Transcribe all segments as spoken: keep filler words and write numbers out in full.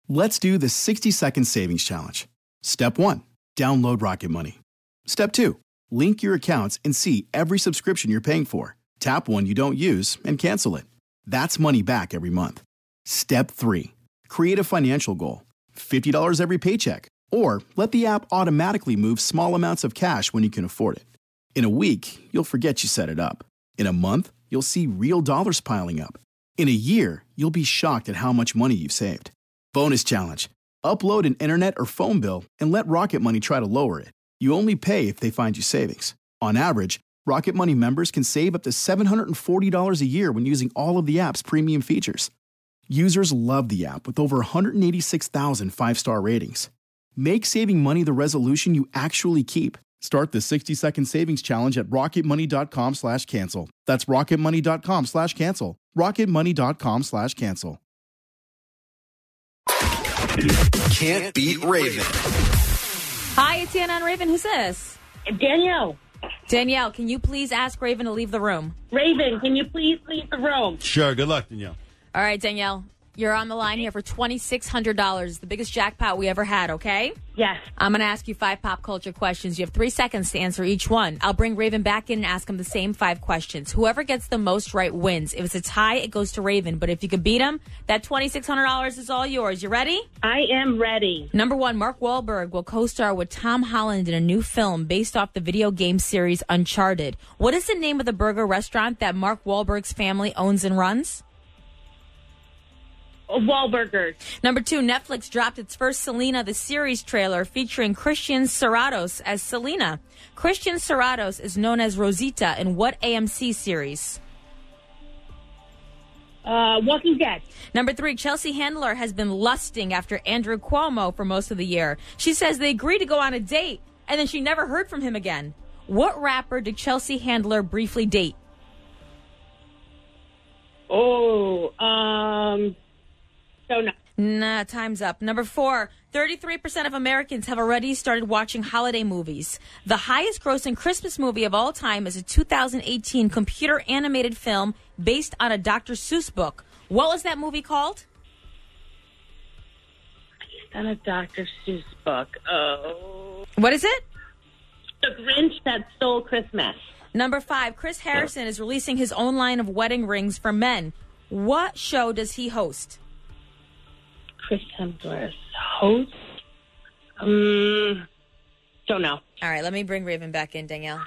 Let's do the sixty second savings challenge. Step one, download Rocket Money. Step two, link your accounts and see every subscription you're paying for. Tap one you don't use and cancel it. That's money back every month. Step three, create a financial goal. fifty dollars every paycheck. Or let the app automatically move small amounts of cash when you can afford it. In a week, you'll forget you set it up. In a month, you'll see real dollars piling up. In a year, you'll be shocked at how much money you've saved. Bonus challenge. Upload an internet or phone bill and let Rocket Money try to lower it. You only pay if they find you savings. On average, Rocket Money members can save up to seven hundred forty dollars a year when using all of the app's premium features. Users love the app with over one hundred eighty-six thousand five-star ratings. Make saving money the resolution you actually keep. Start the sixty second savings challenge at rocketmoney.com slash cancel. That's rocketmoney.com slash cancel. rocketmoney.com slash cancel. Can't beat Raven. Hi, it's Anna on Raven. Who's this? Danielle. Danielle, can you please ask Raven to leave the room? Raven, can you please leave the room? Sure. Good luck, Danielle. All right, Danielle. You're on the line here for twenty-six hundred dollars, the biggest jackpot we ever had, okay? Yes. I'm going to ask you five pop culture questions. You have three seconds to answer each one. I'll bring Raven back in and ask him the same five questions. Whoever gets the most right wins. If it's a tie, it goes to Raven. But if you can beat him, that twenty-six hundred dollars is all yours. You ready? I am ready. Number one, Mark Wahlberg will co-star with Tom Holland in a new film based off the video game series Uncharted. What is the name of the burger restaurant that Mark Wahlberg's family owns and runs? Wahlburgers. Number two, Netflix dropped its first Selena the series trailer featuring Christian Serratos as Selena. Christian Serratos is known as Rosita in what A M C series? Uh, Walking Dead. Number three, Chelsea Handler has been lusting after Andrew Cuomo for most of the year. She says they agreed to go on a date, and then she never heard from him again. What rapper did Chelsea Handler briefly date? Oh, um... So no. Nah, time's up. Number four, thirty-three percent of Americans have already started watching holiday movies. The highest grossing Christmas movie of all time is a two thousand eighteen computer animated film based on a Doctor Seuss book. What was that movie called? Based on a Doctor Seuss book. Oh. What is it? The Grinch That Stole Christmas. Number five, Chris Harrison is releasing his own line of wedding rings for men. What show does he host? Chris Hemsworth host? Um, don't know. All right, let me bring Raven back in, Danielle.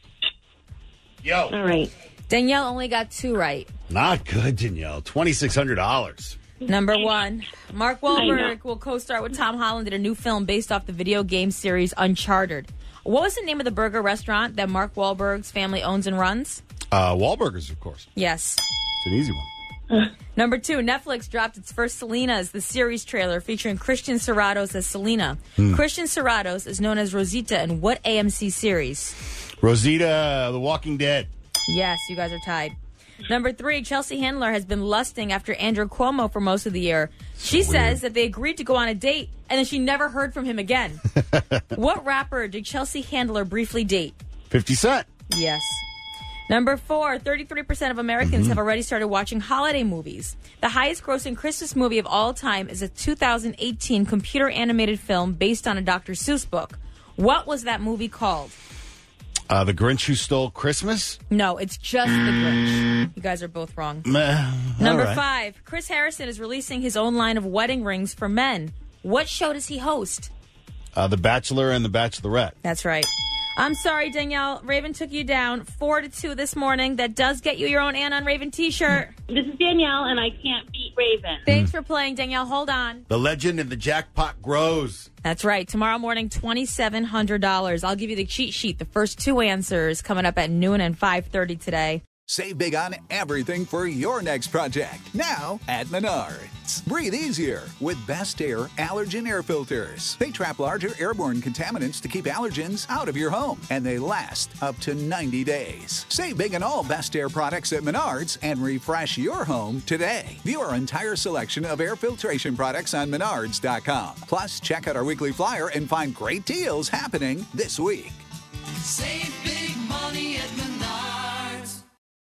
Yo. All right. Danielle only got two right. Not good, Danielle. twenty-six hundred dollars. Number one, Mark Wahlberg will co-star with Tom Holland in a new film based off the video game series Uncharted. What was the name of the burger restaurant that Mark Wahlberg's family owns and runs? Uh, Wahlburgers, of course. Yes. It's an easy one. Number two, Netflix dropped its first Selena's the series trailer featuring Christian Serratos as Selena. Hmm. Christian Serratos is known as Rosita in what A M C series? Rosita, The Walking Dead. Yes, you guys are tied. Number three, Chelsea Handler has been lusting after Andrew Cuomo for most of the year. She So says weird. that they agreed to go on a date, and then she never heard from him again. What rapper did Chelsea Handler briefly date? fifty Cent. Yes. Number four, thirty-three percent of Americans mm-hmm. have already started watching holiday movies. The highest grossing Christmas movie of all time is a two thousand eighteen computer animated film based on a Doctor Seuss book. What was that movie called? Uh, the Grinch Who Stole Christmas? No, it's just The Grinch. You guys are both wrong. Uh, Number right. five, Chris Harrison is releasing his own line of wedding rings for men. What show does he host? Uh, the Bachelor and the Bachelorette. That's right. I'm sorry, Danielle. Raven took you down four to two this morning. That does get you your own Anna on Raven t-shirt. This is Danielle, and I can't beat Raven. Thanks for playing, Danielle. Hold on. The legend and the jackpot grows. That's right. Tomorrow morning, twenty-seven hundred dollars. I'll give you the cheat sheet. The first two answers coming up at noon and five thirty today. Save big on everything for your next project. Now at Menards. Breathe easier with Best Air Allergen Air Filters. They trap larger airborne contaminants to keep allergens out of your home. And they last up to ninety days. Save big on all Best Air products at Menards and refresh your home today. View our entire selection of air filtration products on menards dot com. Plus, check out our weekly flyer and find great deals happening this week. Save big.